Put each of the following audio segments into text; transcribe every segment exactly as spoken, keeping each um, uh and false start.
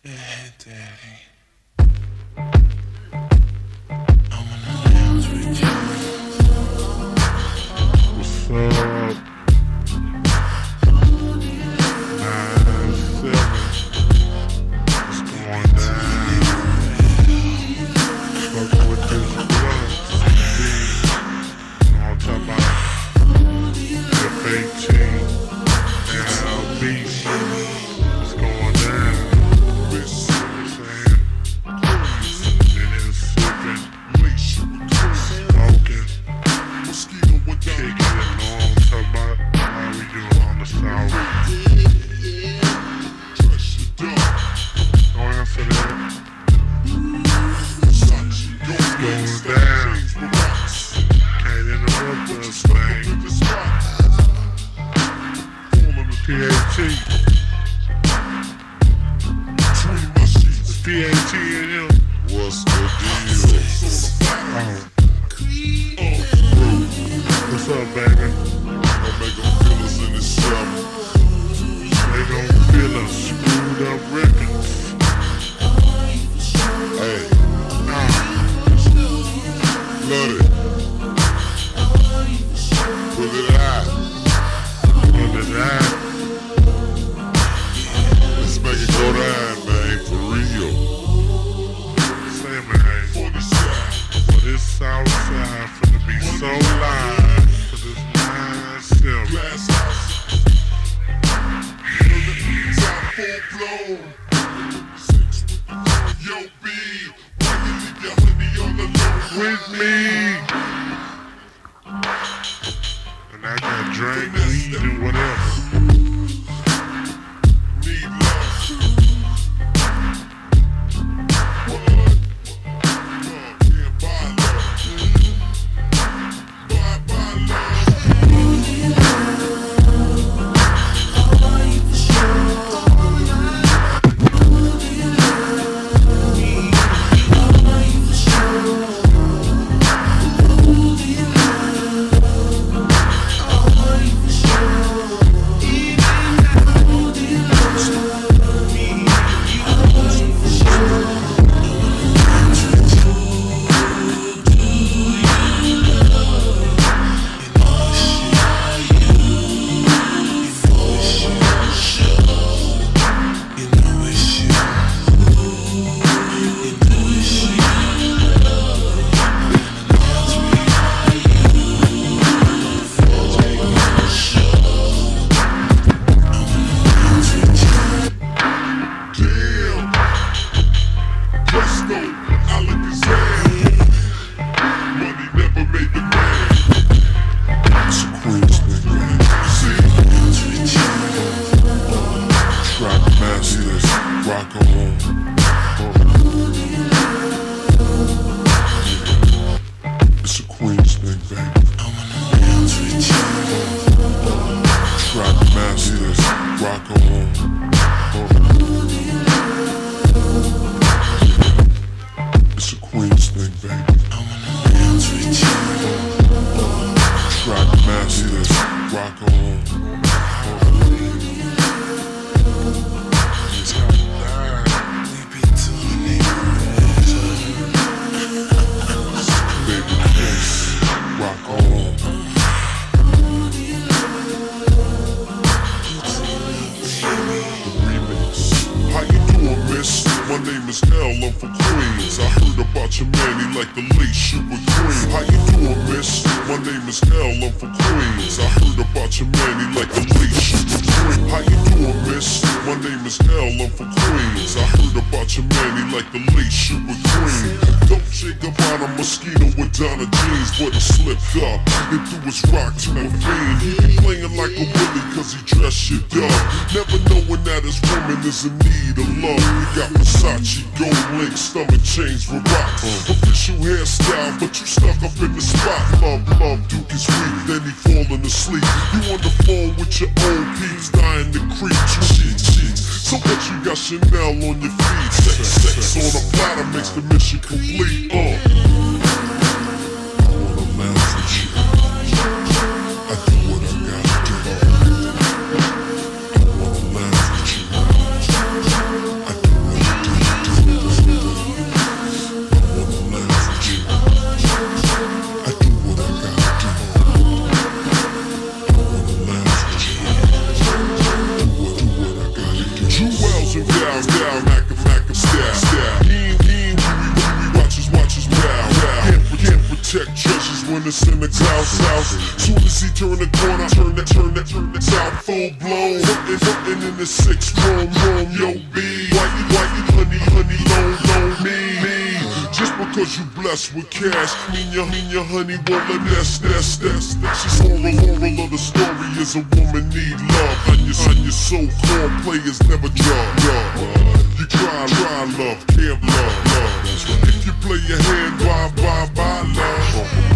Yeah, daddy. I'm in the lounge with you. What's up? Nine seven. What's going down? Fucking with this blunt. You know what I'm talking about? F eighteen. L B C. What's going down? Bitch, you know what I'm saying? And then sipping. Smoking. Kicking it, know what I'm talking about? How we do on the south. Don't answer that. Going down. Can't interrupt us, man. P A T. P A T and him. What's the deal? Oh. What's up, baby? Gonna make them feel us in the shop. They gon' feel us screwed up records. Hey, Nah. love it. Put it out. Look at that. Let's make it go down, man, for real. Say, man. For this south side finna be so live. For this nine seven. Glass house. Top full blown. Yo, B, why you leave your honey on the low? With me. And I got drink, weed, and whatever. Need love. What? Uh, can't buy love. Buy, buy love. Damn. Presto, Alakazam. Money never made the man. It's a Queens thing, man. See, Track masters, rock on. It's a Queens thing, baby. I'm in the lounge with you. Track masters, rock on. It's a Queens thing, baby. I'm in the lounge with you. Track masters, rock on. We be tuning Baby, yes, rock on. The remix. how you doing, miss? My name is L, I'm from Queens. I heard about your man, he like the late shoot with Queen. How you doing, miss? My name is L, I'm from Queens. I heard about your man, he like the late shoot with Queen. How you doing, miss? My name is L, I'm from Queens. I heard about your man, he like the late shoot with Queen. Dolce Gabbana mosquito with Donna jeans, but he slipped up and threw his rock to a fiend. He be playing like a willy cause he dressed shit up, never knowing that his woman is in need of love. He got Versace, gold link, stomach chains for rocks. Official hairstyle, but you stuck up in the spot. Love, love, Duke is weak, then he falling asleep. You on the phone with your old peeps, dying to creep. You shit, shit. So what you got Chanel on your feet? Sex, sex on a platter makes the mission complete. Uh. I wanna laugh with you. I do what I gotta do. I wanna laugh with you. I do what I him down, down, Mac him, Mac him, stab, stab. He ain't, he ain't woo wee, woo wee, watch his, watch his wow, wow. Can't, can't protect treasures when it's in the clouds, house. Soon as he turn the corner, turn that, turn that, turn that south, full blown. Hunting, hunting in the six room, room, yo, B. Why you, why you, honey, honey, loan, loan, me, me. Just because you blessed with cash, mean your, mean your honey won't let nest, nest, nest. She's moral, moral of the story is a woman need love. On your, on your so-called players never draw, draw. You try, try love, can't love, love. If you play your hand, bye, bye, bye, love.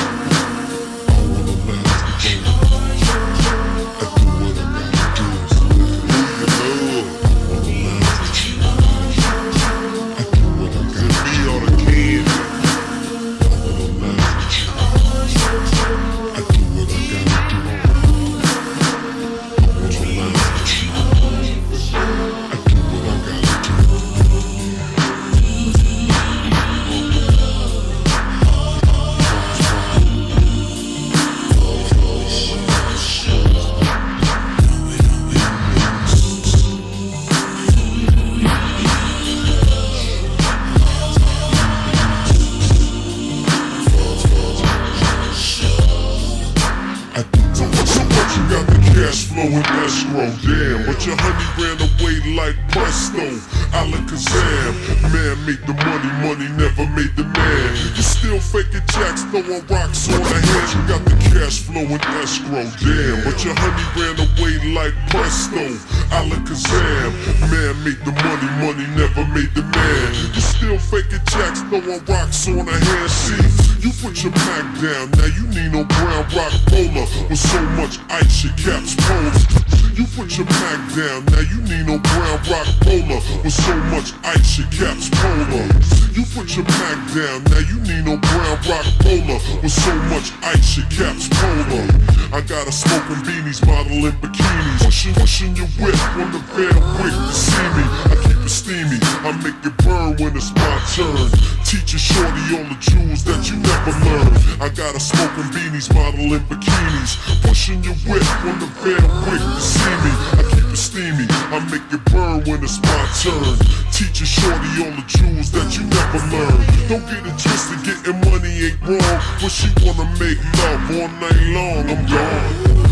Flowing escrow, damn, but your honey ran away like presto. Alakazam, man made the money, money never made the man. You still faking jacks, throwing rocks on the hand. You got the cash flowing escrow, damn, but your honey ran away like presto. Alakazam, man made the money, money never made the man. You still faking jacks, throwing rocks on the hand. See, you put your Mac down, now you need no brown rock roller with so much ice your caps polar. You put your Mac down, now you need no brown rock roller with so much ice your caps polar. You put your Mac down, now you need no brown rock roller with so much ice your caps polar. I got a smoking beanies, modeling bikinis, pushing, pushing your whip on the van quick to see me. I keep it steamy, I make it burn when it's my turn. Teach a shorty all the jewels that you never learned. I got a smoking beanies, modeling bikinis, pushing your whip on the van quick to see me. I keep it steamy, I make it burn when it's my turn. Teach a shorty all the jewels that you never learned. Don't get it twisted, getting money ain't wrong, but she wanna make love all night long. I'm gone.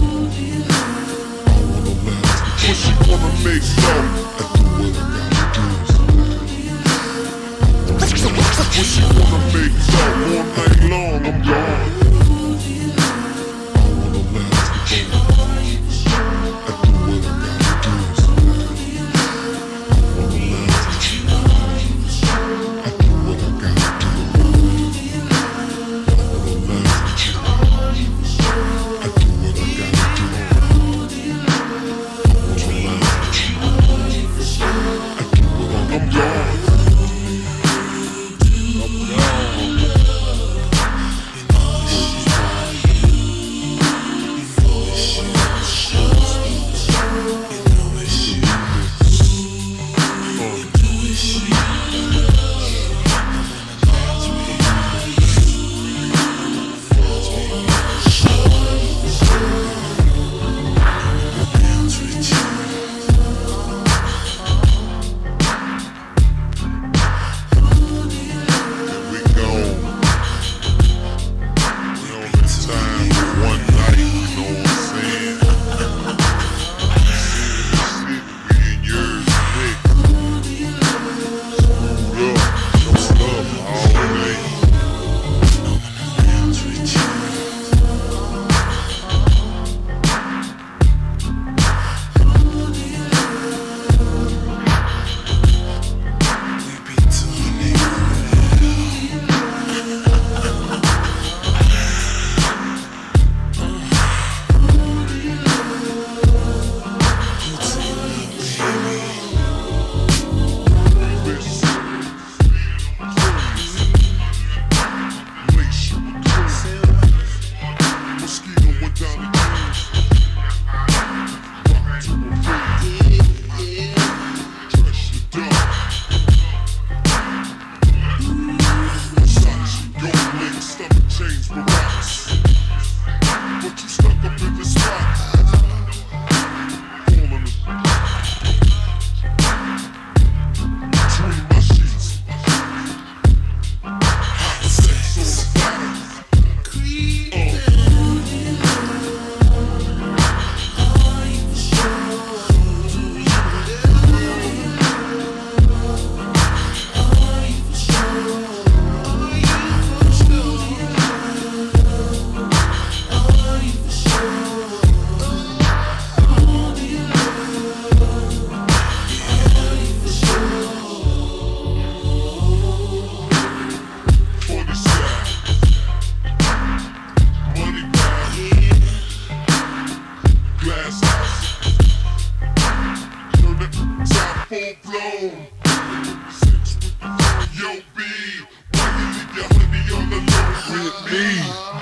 But she wanna make love. I do what I gotta do. But she wanna make love all night long. I'm gone. full blown. Yo, B, why you leave your honey on the low with me?